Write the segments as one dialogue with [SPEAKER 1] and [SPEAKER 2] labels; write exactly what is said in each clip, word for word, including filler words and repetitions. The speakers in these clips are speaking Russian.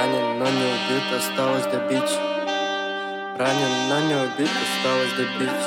[SPEAKER 1] Ранен, но не убит, осталось добить. Ранен, но не убит, осталось добить.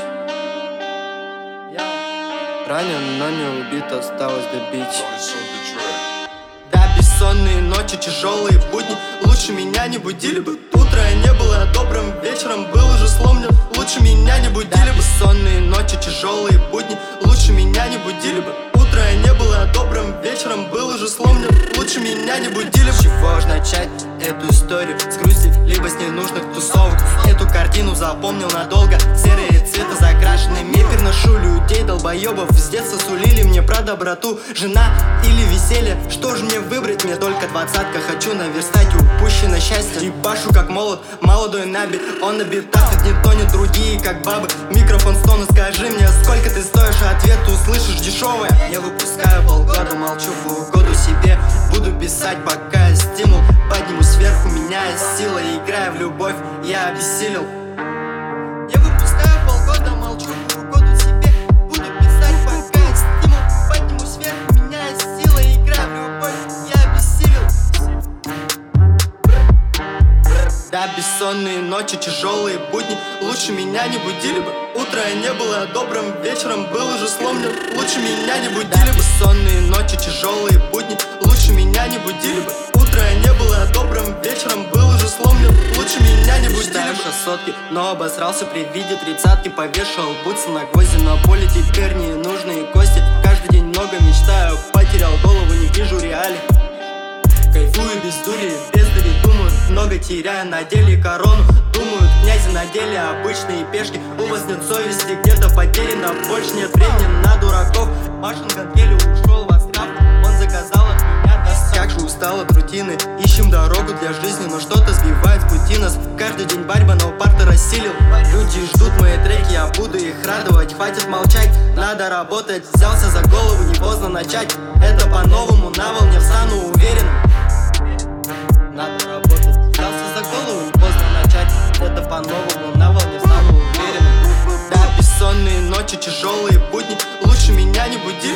[SPEAKER 1] Ранен, но не убит, осталось добить. Да, бессонные ночи, тяжелые будни. Лучше меня не будили бы. Утро не было добрым, вечером был уже сломлен. Лучше меня не будили бы. Бессонные ночи, тяжелые будни. Лучше меня не будили бы. Утро не было добрым, вечером был уже сломлен. Лучше меня не будили бы. С чего ж начать эту историю? С грусти, либо с ненужных тусовок. Эту картину запомнил надолго. Серые цвета закрашенный мир. Переношу людей, долбоебов. С детства сулили мне про доброту. Жена или веселье? Что же мне выбрать? Мне только двадцатка. Хочу наверстать упущенное счастье. Ебашу как молод, молодой наби. Он на битах, это не тонет, другие как бабы. Микрофон стону, скажи мне, сколько ты стоишь? Ответ услышишь дешевое. Я выпускаю полгода, молчу в угоду себе. Буду писать, пока я стимул. Подниму сверху, меняя сила. Играя в любовь, я обессилел. Я выпускаю полгода, молчу в угоду себе. Буду писать, пока я стимул. Подниму сверху, меняя сила. Играя в любовь, я обессилел. Да, бессонные ночи, тяжелые будни. Лучше меня не будили бы. Утро не было добрым, вечером был уже сломлен. Лучше меня не будили бы. Бессонные ночи, тяжелые будни. Лучше меня не будили бы. Утро не было добрым, вечером был уже сломлен. Лучше меня не будили бы. Сотки, но обосрался при виде тридцатки. Повешал бутсы на гвозди, на поле теперь ненужные кости. Каждый день много мечтаю, потерял голову, не вижу реалий. Кайфую без дури, без дури, думаю, много теряю, на деле корону. Думают, князи на деле обычные пешки. У вас нет совести, где-то потеряно, больше нет времени на дураков. Машин Гангелю ушел в отставку, он заказал от меня доставку. Как же устал от рутины, ищем дорогу для жизни, но что-то сбивает с пути нас. Каждый день борьба, но парты рассилил. Люди ждут мои треки, я буду их радовать. Хватит молчать, надо работать. Взялся за голову, не поздно начать. Это по-новому, на волне встану уверенным. Надо работать, взялся за голову, не поздно начать. Это по-новому, на волне встану уверенным. Да, бессонные ночи, тяжелые будни. Лучше меня не будили